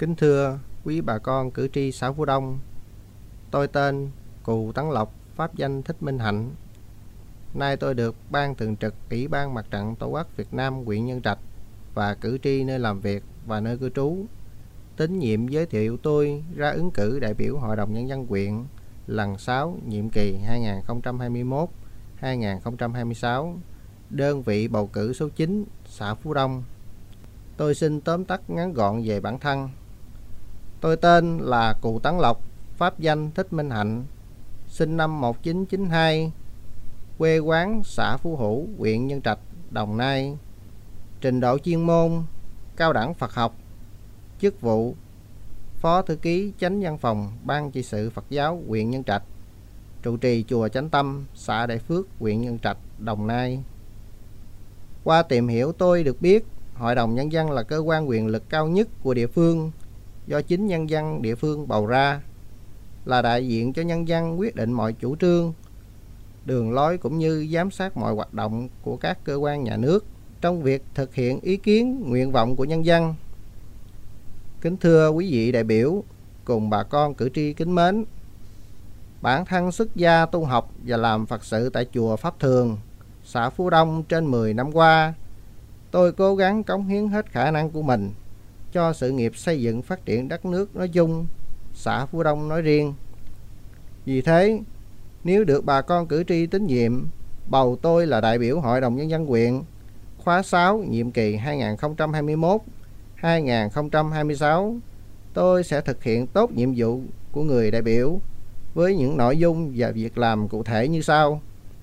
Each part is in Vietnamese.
Kính thưa quý bà con cử tri xã Phú Đông, tôi tên Cù Tấn Lộc, pháp danh Thích Minh Hạnh. Nay tôi được Ban Thường trực Ủy ban Mặt trận Tổ quốc Việt Nam huyện Nhân Trạch và cử tri nơi làm việc và nơi cư trú tín nhiệm giới thiệu tôi ra ứng cử đại biểu Hội đồng Nhân dân huyện lần 6 nhiệm kỳ 2021-2026, đơn vị bầu cử số 9, xã Phú Đông. Tôi xin tóm tắt ngắn gọn về bản thân. Tôi tên là Cù Tấn Lộc, pháp danh Thích Minh Hạnh, sinh năm 1992, quê quán xã Phú Hữu, huyện Nhân Trạch, Đồng Nai. Trình độ chuyên môn cao đẳng Phật học, chức vụ Phó Thư ký Chánh Văn phòng Ban Trị sự Phật giáo huyện Nhân Trạch, trụ trì chùa Chánh Tâm, xã Đại Phước, huyện Nhân Trạch, Đồng Nai. Qua tìm hiểu tôi được biết Hội đồng Nhân dân là cơ quan quyền lực cao nhất của địa phương do chính nhân dân địa phương bầu ra, là đại diện cho nhân dân quyết định mọi chủ trương, đường lối cũng như giám sát mọi hoạt động của các cơ quan nhà nước trong việc thực hiện ý kiến, nguyện vọng của nhân dân. Kính thưa quý vị đại biểu cùng bà con cử tri kính mến, bản thân xuất gia tu học và làm Phật sự tại chùa Pháp Thường, xã Phú Đông trên 10 năm qua, tôi cố gắng cống hiến hết khả năng của mình cho sự nghiệp xây dựng phát triển đất nước nói chung, xã Phú Đông nói riêng. Vì thế, nếu được bà con cử tri tín nhiệm bầu tôi là đại biểu Hội đồng Nhân dân huyện khóa 6 nhiệm kỳ 2021-2026, tôi sẽ thực hiện tốt nhiệm vụ của người đại biểu với những nội dung và việc làm cụ thể như sau.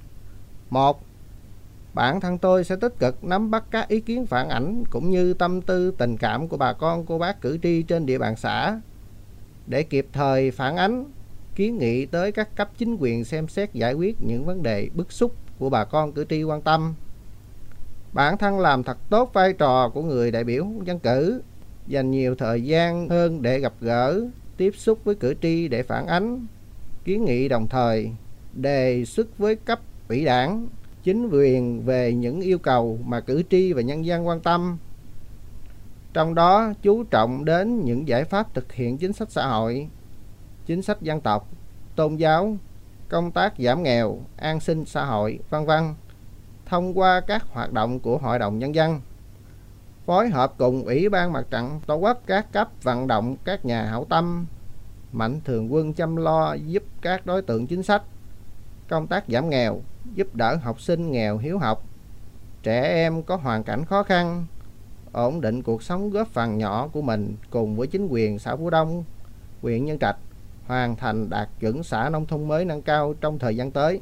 1. Bản thân tôi sẽ tích cực nắm bắt các ý kiến phản ảnh cũng như tâm tư tình cảm của bà con cô bác cử tri trên địa bàn xã để kịp thời phản ánh, kiến nghị tới các cấp chính quyền xem xét giải quyết những vấn đề bức xúc của bà con cử tri quan tâm. Bản thân làm thật tốt vai trò của người đại biểu dân cử, dành nhiều thời gian hơn để gặp gỡ, tiếp xúc với cử tri để phản ánh, kiến nghị, đồng thời đề xuất với cấp ủy đảng, chính quyền về những yêu cầu mà cử tri và nhân dân quan tâm. Trong đó chú trọng đến những giải pháp thực hiện chính sách xã hội, chính sách dân tộc, tôn giáo, công tác giảm nghèo, an sinh xã hội, v.v. thông qua các hoạt động của Hội đồng Nhân dân. Phối hợp cùng Ủy ban Mặt trận Tổ quốc các cấp vận động các nhà hảo tâm, mạnh thường quân chăm lo giúp các đối tượng chính sách, công tác giảm nghèo, giúp đỡ học sinh nghèo hiếu học, trẻ em có hoàn cảnh khó khăn, ổn định cuộc sống, góp phần nhỏ của mình cùng với chính quyền xã Phú Đông, huyện Nhân Trạch hoàn thành đạt chuẩn xã nông thôn mới nâng cao trong thời gian tới.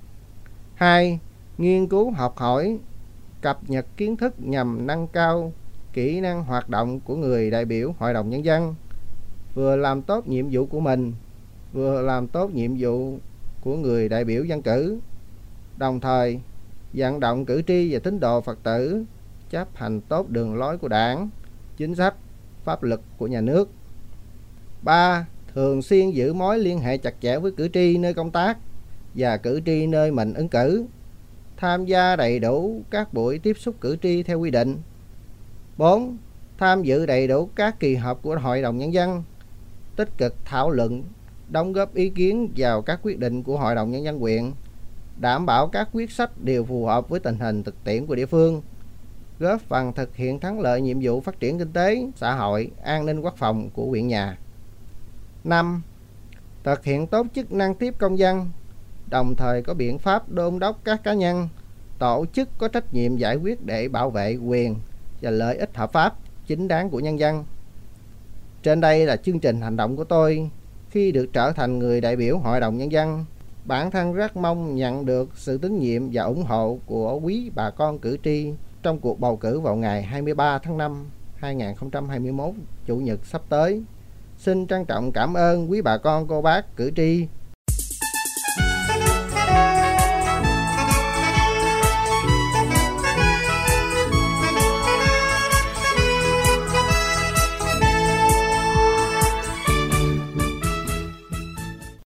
2. Nghiên cứu học hỏi, cập nhật kiến thức nhằm nâng cao kỹ năng hoạt động của người đại biểu Hội đồng Nhân dân, vừa làm tốt nhiệm vụ của mình, vừa làm tốt nhiệm vụ của người đại biểu dân cử, đồng thời vận động cử tri và tín đồ Phật tử chấp hành tốt đường lối của Đảng, chính sách, pháp luật của nhà nước. 3. Thường xuyên giữ mối liên hệ chặt chẽ với cử tri nơi công tác và cử tri nơi mình ứng cử, tham gia đầy đủ các buổi tiếp xúc cử tri theo quy định. 4. Tham dự đầy đủ các kỳ họp của Hội đồng Nhân dân, tích cực thảo luận, đóng góp ý kiến vào các quyết định của Hội đồng Nhân dân huyện, đảm bảo các quyết sách đều phù hợp với tình hình thực tiễn của địa phương, góp phần thực hiện thắng lợi nhiệm vụ phát triển kinh tế, xã hội, an ninh quốc phòng của huyện nhà. 5. Thực hiện tốt chức năng tiếp công dân, đồng thời có biện pháp đôn đốc các cá nhân, tổ chức có trách nhiệm giải quyết để bảo vệ quyền và lợi ích hợp pháp, chính đáng của nhân dân. Trên đây là chương trình hành động của tôi khi được trở thành người đại biểu Hội đồng Nhân dân. Bản thân rất mong nhận được sự tín nhiệm và ủng hộ của quý bà con cử tri trong cuộc bầu cử vào ngày 23 tháng 5 2021, Chủ nhật sắp tới. Xin trân trọng cảm ơn quý bà con cô bác cử tri